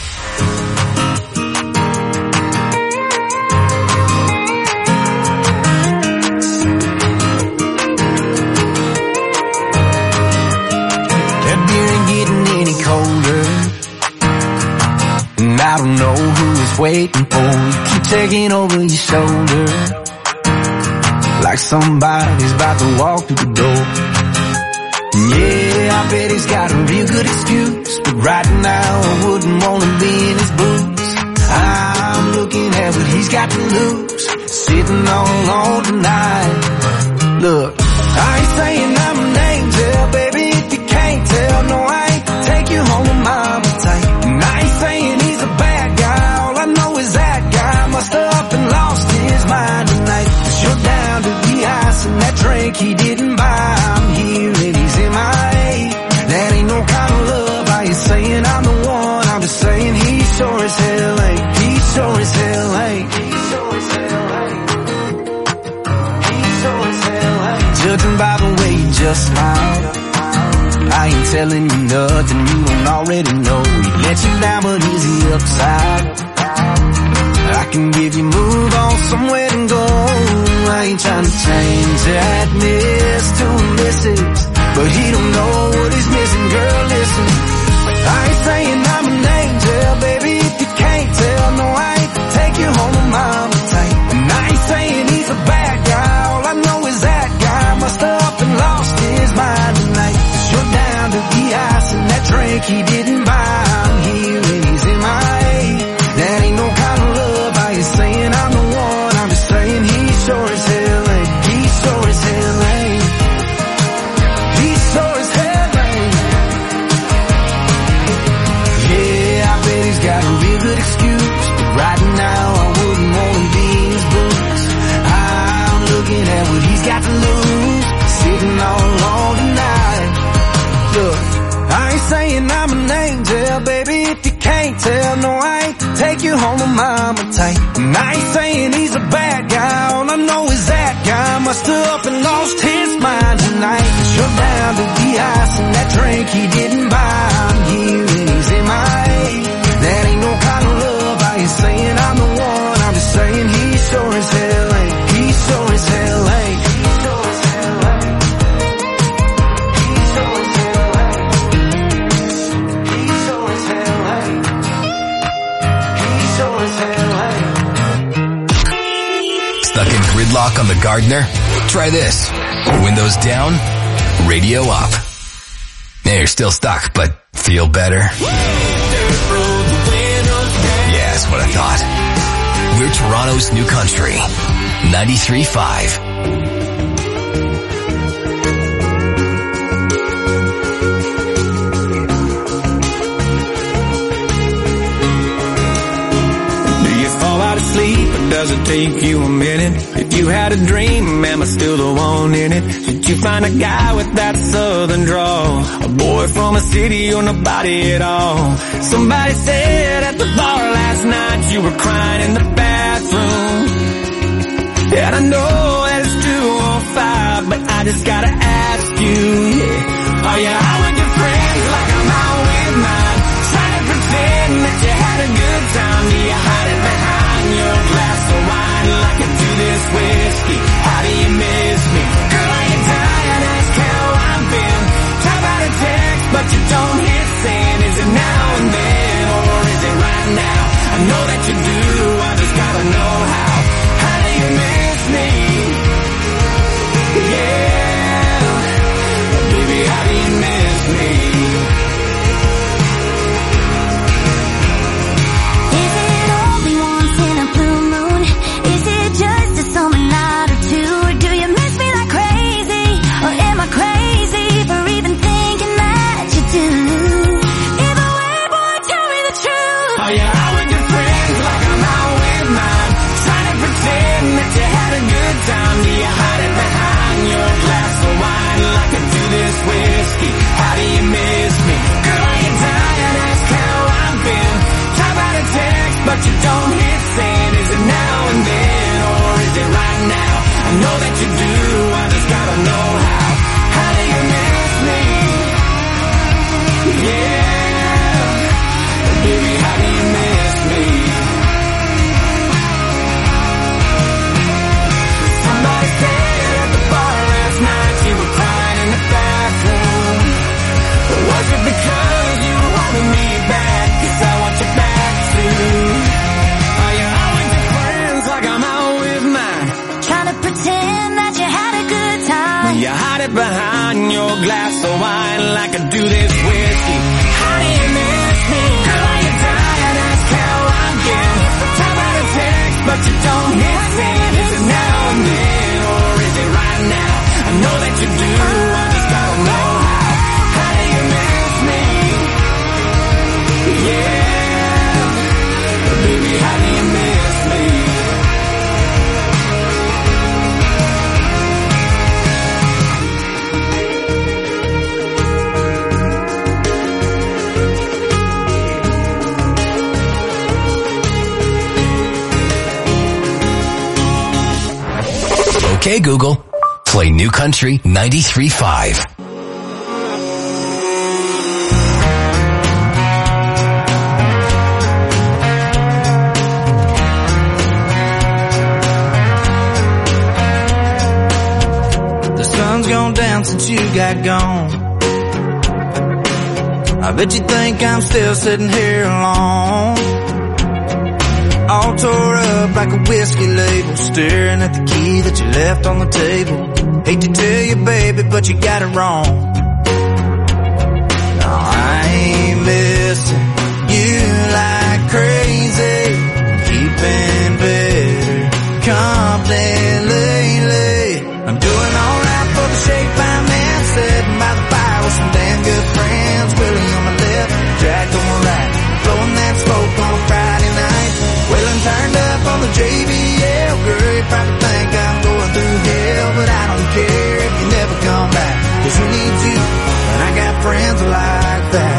I don't know who is waiting for you. Keep taking over your shoulder like somebody's about to walk through the door. Yeah, I bet he's got a real good excuse, but right now I wouldn't want to be in his boots. I'm looking at what he's got to lose, sitting all alone tonight. Look, I ain't saying I'm an angel, baby, if you can't tell. No, I ain't take you home to mama tight. And I ain't saying he's a bad guy, all I know is that guy must have up and lost his mind tonight. 'Cause you're down to the ice and that drink he didn't buy. I'm here and he's in my A. That ain't no kind of love. I ain't saying I'm the one, I'm just saying he sure as hell ain't. He sure as hell ain't. He sure as hell ain't. He sure as hell ain't. Judging by the way you just smiled, I ain't telling you nothing you don't already know. He let you down, but he's the upside. I can give you move on somewhere and go. I ain't trying to change that miss to a missus, but he don't know what he's missing. Girl, listen, I ain't saying I'm an angel, baby, if you can't tell. No, I ain't take you home to mama tight. And I ain't saying he's a bad guy, all I know is that guy must have up and lost his mind tonight. 'Cause you're down to the ice and that drink he didn't buy. I'm here and he's in my A. That ain't no kind of love. I ain't saying I'm the one, I'm just saying he sure as hell ain't. He sure as hell ain't. He sure as hell ain't. Yeah, I bet he's got a real good excuse, but right now I wouldn't want to be in his boots. I'm looking at what he's got to lose, sitting all alone tonight. Look, I ain't saying I'm an angel, baby, if you can't tell. No, I ain't take you home to mama tight. And I ain't saying he's a bad guy, all I know is that guy must have up and lost his mind tonight. 'Cause you're down to the ice and that drink he didn't buy. I'm here and he's in my A. That ain't no kind of love. I ain't saying I'm the one, I'm just saying he sure as hell ain't. He sure as hell ain't. He sure as hell ain't. He sure as hell ain't. He sure as hell ain't. He sure as hell ain't. Stuck in gridlock on the Gardner? Try this. Windows down, radio up. Now you're still stuck, but feel better? Yeah, that's what I thought. We're Toronto's New Country, ninety-three point five. Fall out of sleep, or does it take you a minute? If you had a dream, am I still the one in it? Did you find a guy with that southern drawl? A boy from a city or nobody at all? Somebody said at the bar last night you were crying in the bathroom. And I know that it's two on five, but I just gotta ask you, yeah. Are you out with your friends like I'm out with mine? Trying to pretend that you had a good time. Do you hide it behind your glass of wine like I do this whiskey? How do you miss me? Girl, are you tired? Ask how I've been. Try about a text, but you don't hit send. Is it now and then, or is it right now? I know that you do, I just gotta know how. How do you miss me? Yeah, baby, how do you miss me? Is it just a summer night or two, or do you miss me you don't hit sand. Is it now and then, or is it right now? I know that you do, I just gotta know how. How do you miss me? Yeah, baby, how do you miss me? Somebody said at the bar last night you were crying in the bathroom. Was it because you were holding me back? 'Cause I want you back too. Are you out with your friends like I'm out with mine? Trying to pretend that you had a good time. You hide it behind your glass of wine like I do this whiskey. How do you miss me? Girl, are you tired? Ask how I'm getting. Type out a text, but you don't hit send. Is it now and then, or is it right now? I know that you do, I just gotta know how. How do you miss me? Yeah, baby, how do you miss me? Okay, Google, play New Country ninety-three point five. The sun's gone down since you got gone. I bet you think I'm still sitting here alone, all tore up like a whiskey label, staring at the key that you left on the table. Hate to tell you, baby, but you got it wrong. No, I ain't missing you like crazy, keeping better company lately. I'm doing alright for the shape I'm in, sitting by the fire with some damn good friends. Willie on my left, Jack on my right, blowing that smoke on a Friday night. Waylon turned up on the J B L. Girl, you probably think I'm going through hell, but I don't care if you never come back. 'Cause who needs you when I got friends like that?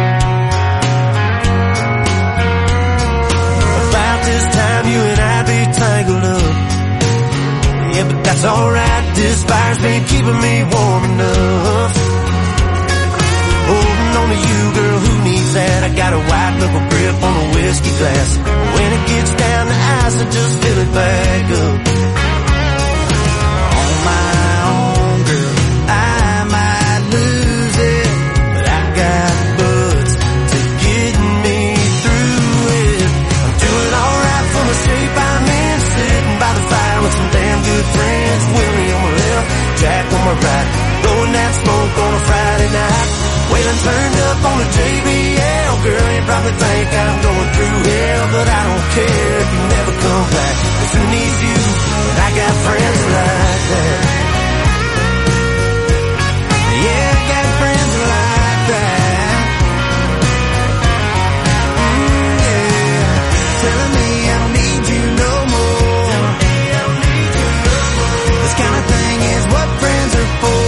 About this time you and I be tangled up. Yeah, but that's alright, this fire's been keeping me warm enough. Holding on to you, girl, who needs that? I got a white knuckle grip on a whiskey glass. When it gets down to ice, I just fill it back up. On my own, girl, I might lose it, but I got buds to get me through it. I'm doing alright for the shape I'm in, sitting by the fire with some damn good friends. Willie on my left, Jack on my right, blowing that smoke on a Friday night. Waylon turned up on the J B L. Girl, you probably think I'm going through hell, but I don't care if you never come back. 'Cause who needs you when I got friends like that? Yeah, I got friends like that. Mm, yeah, telling me I don't need you no more. This kind of thing is what friends are for.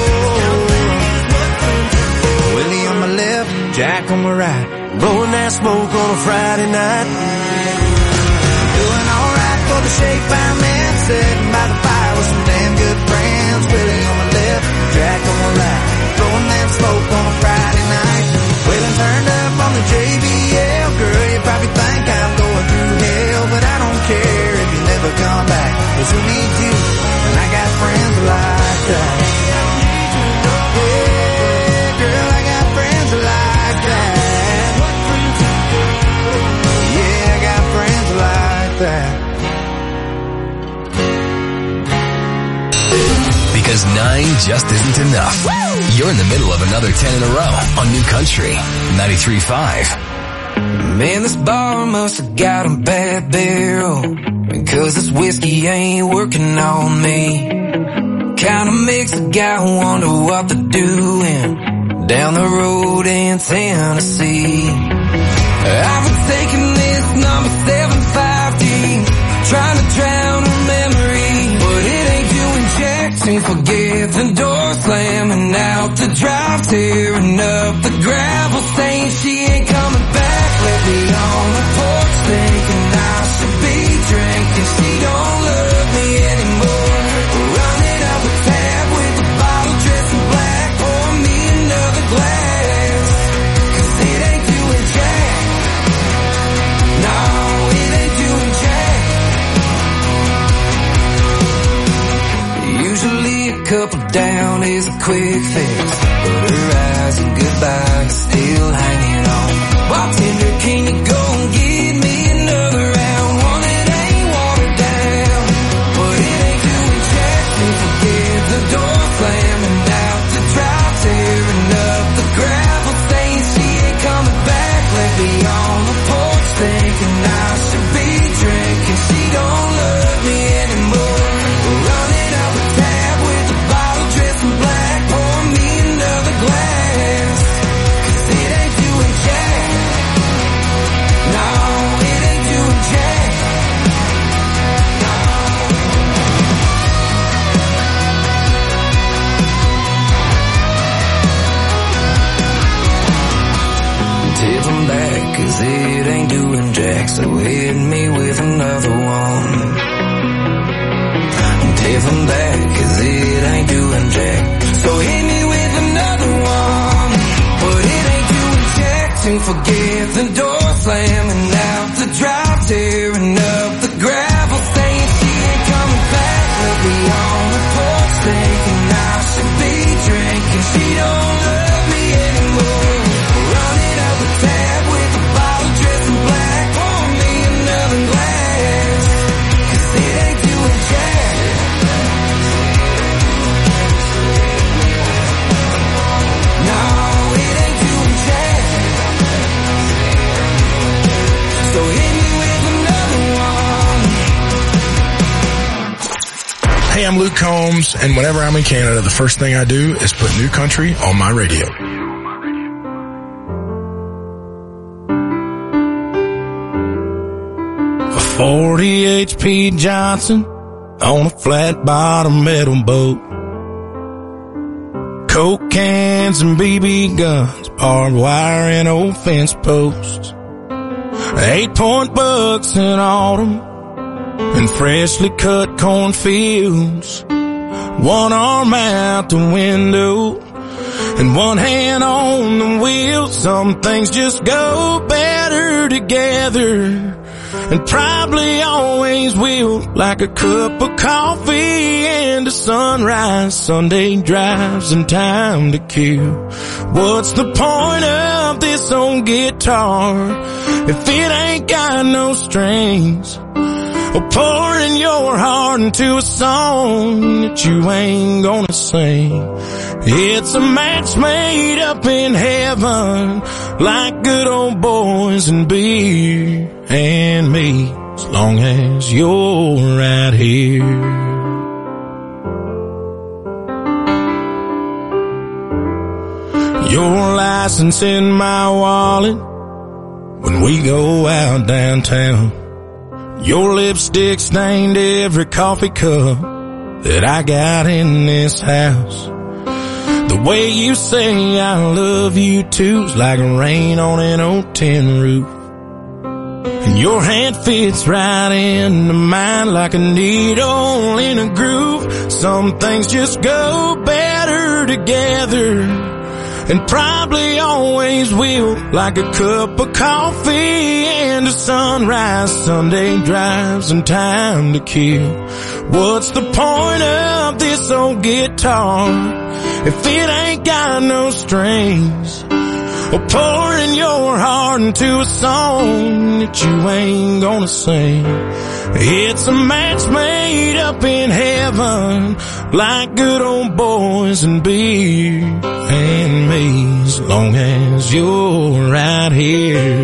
Willie on my left, Jack on my right, blowing that smoke on a Friday night. Doing alright for the shape I'm in, sitting by the fire with some damn good friends. Willie on my left, Jack on my right, blowing that smoke on a Friday night. Waylon turned up on the J B L. Girl, you probably think I'm going through hell, but I don't care if you never come back. 'Cause who needs you when I got friends like that? Because nine just isn't enough. You're in the middle of another ten in a row on New Country ninety-three point five. Man, this bar must have got a bad barrel, because this whiskey ain't working on me. Kinda makes a guy wonder what they're doing down the road in Tennessee. I've been taking this number seven fifteen, trying to drown her memory, but it ain't doing jack to forget the door slamming out the drive, tearing up the gravel stain. She ain't coming back, left me on the porch thinking I couple down is a quick fix, but her eyes and goodbye is still hanging on. Bartender, can you go and get me another round? One that ain't watered down, but it ain't doing jack to forget the door slamming out, the drive tearing up, the gravel saying she ain't coming back. Left me on the porch thinking I should be drinking. She don't love me anymore. Running out the tab with the bottle dressed in black. Pour me another glass, 'cause it ain't doing jack. No, it ain't doing jack. Tip 'em back, 'cause it ain't doing jack. So hit me with another one. Tip 'em back, 'cause it ain't doing jack. So hit me with another one. But it ain't doing jack to forget the door slamming out, the drive tearing up, the gravel saying she ain't coming back. Left me on the porch thinking I should be drinking. She don't love me anymore. Running out the tab with the bottle dressed in black. Pour me another glass, 'cause it ain't doing jack. No, it ain't doing jack. So hit me with another one. Hey, I'm Luke Combs, and whenever I'm in Canada, the first thing I do is put New Country on my radio. A forty H P Johnson on a flat bottom metal boat. Coke cans and B B guns, barbed wire and old fence posts. Eight point bucks in autumn and freshly cut cornfields. One arm out the window and one hand on the wheel. Some things just go better together, and probably always will. Like a cup of coffee and a sunrise, Sunday drives and time to kill. What's the point of this old guitar if it ain't got no strings? Or pouring your heart into a song that you ain't gonna sing. It's a match made up in heaven, like good old boys and beer and me, as long as you're right here. Your license in my wallet when we go out downtown. Your lipstick stained every coffee cup that I got in this house. The way you say I love you too's like rain on an old tin roof. And your hand fits right into mine like a needle in a groove. Some things just go better together, and probably always will. Like a cup of coffee and a sunrise, Sunday drives and time to kill. What's the point of this old guitar if it ain't got no strings? Or pouring your heart into a song that you ain't gonna sing. It's a match made up in heaven, like good old boys and beer and me, as long as you're right here.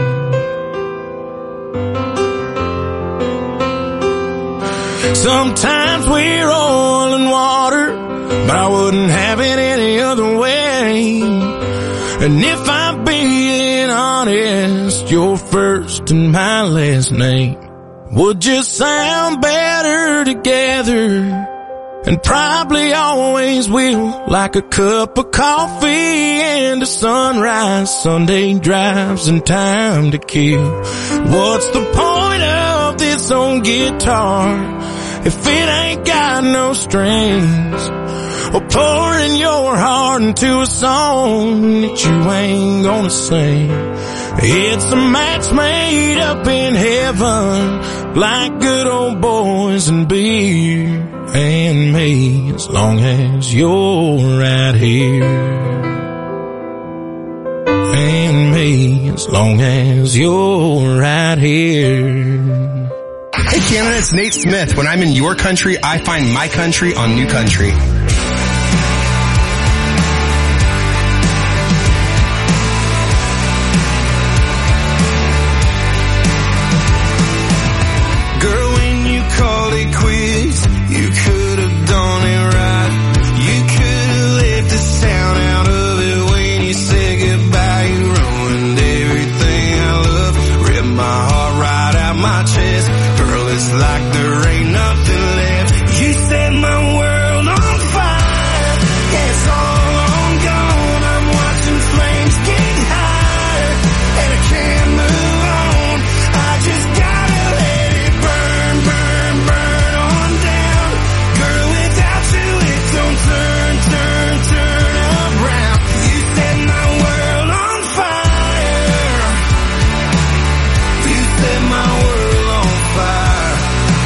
Sometimes we're oil and water, but I wouldn't have it any other way. And if I'm being honest, your first and my last name would just sound better together, and probably always will. Like a cup of coffee and a sunrise, Sunday drives and time to kill. What's the point of this old guitar if it ain't got no strings? Or pouring your heart into a song that you ain't gonna sing. It's a match made up in heaven, like good old boys and beer and me as long as you're right here. And me as long as you're right here. Hey Canada, it's Nate Smith. When I'm in your country, I find my country on New Country. Girl, when you called it quits, you could have done it right. You could have left the sound out of it when you said goodbye. You ruined everything I love, ripped my heart right out my chest. Girl, it's like there ain't nothing left. You set my world on fire. Yeah, it's all on gone. I'm watching flames get higher, and I can't move on. I just gotta let it burn, burn, burn on down. Girl, without you it don't turn, turn, turn around. You set my world on fire. You set my world on fire.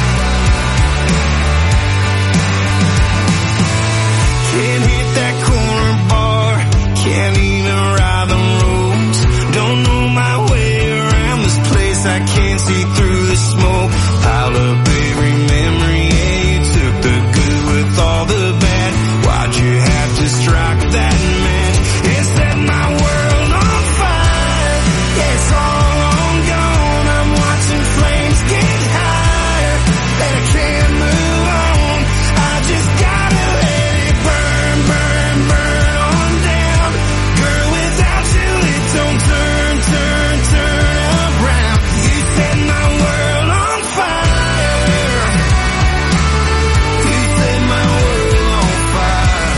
Can't hit that corner bar, can't even ride the roads. Don't know my way around this place, I can't see through the smoke. Piled up every memory, yeah, you took the good with all the bad. Why'd you have to strike that match and set my world on fire? Yeah, it's all on gone. I'm watching flames get higher, and I can't move on. I just gotta let it burn, burn, burn on down. Girl, without you it don't turn, turn, turn around. You set my world on fire. You set my world on fire.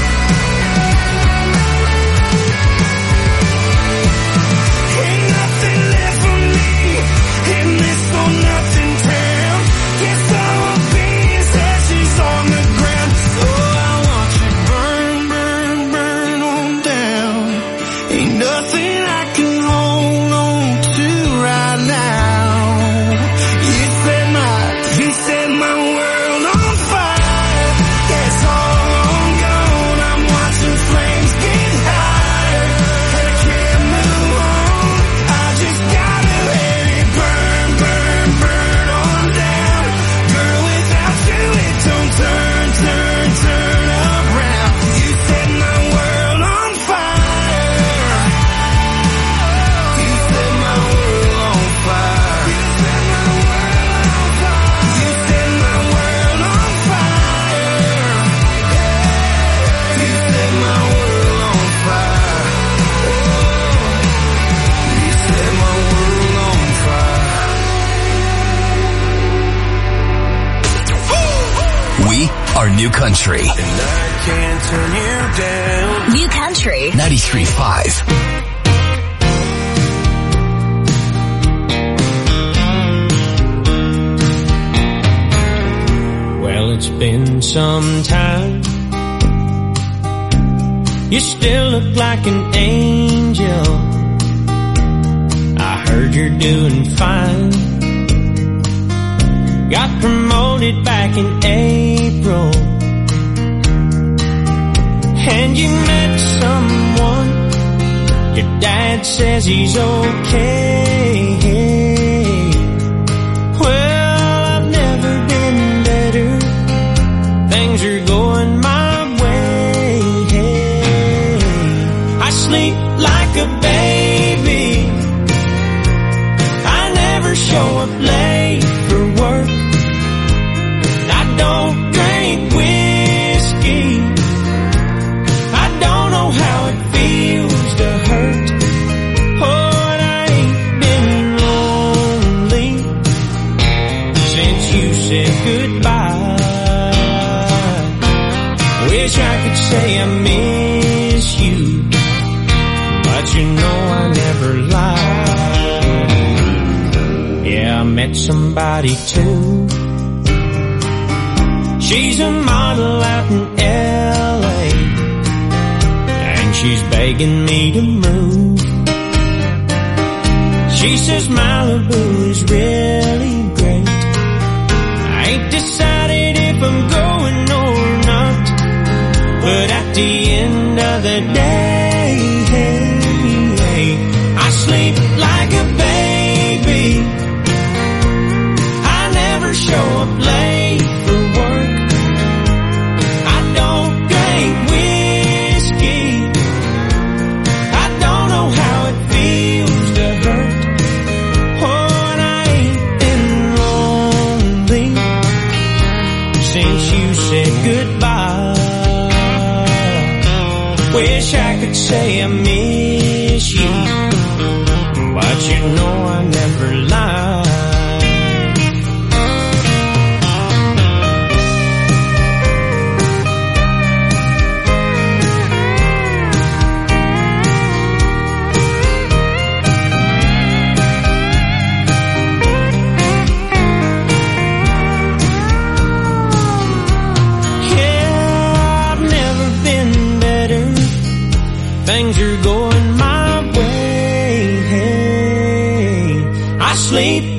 Ain't nothing left for me in this for nothing town. Guess I will be as ashes on the ground. So I watch it burn, burn, burn on down. Ain't nothing I can hold on to right now. You set my, you set my world on fire. Yeah, it's all on gone. I'm watching flames get higher, and I can't move on. I just gotta let it burn, burn, burn on down. Girl, without you it don't turn, turn, turn around. You set my world on fire. You set my world on fire. You set my world on fire. You set my world on fire. You set my world on fire. You set my world on fire. We are New Country. And I can't turn you down. New Country. ninety-three point five. Well, it's been some time. You still look like an angel. I heard you're doing fine. Got promoted back in April, and you met someone. Your dad says he's okay. Well, I've never been better. Things are going my way. I sleep like a baby. I never show up late for work. I don't drink whiskey. I don't know how it feels to hurt. Oh, and I ain't been lonely since you said goodbye. Wish I could say I miss you, but you know I never lied. Yeah, I met somebody too. She's a model out in L A, and she's begging me to move. She says Malibu is really great. I ain't decided if I'm going or the end of the day. I sleep like a baby. I never show up late for work. I don't drink whiskey. I don't know how it feels to hurt. Oh, and I ain't been lonely since you said goodbye. Wish I could say I miss you, but you know I never lie. Yeah, I've never been better. Things are going my way. I sleep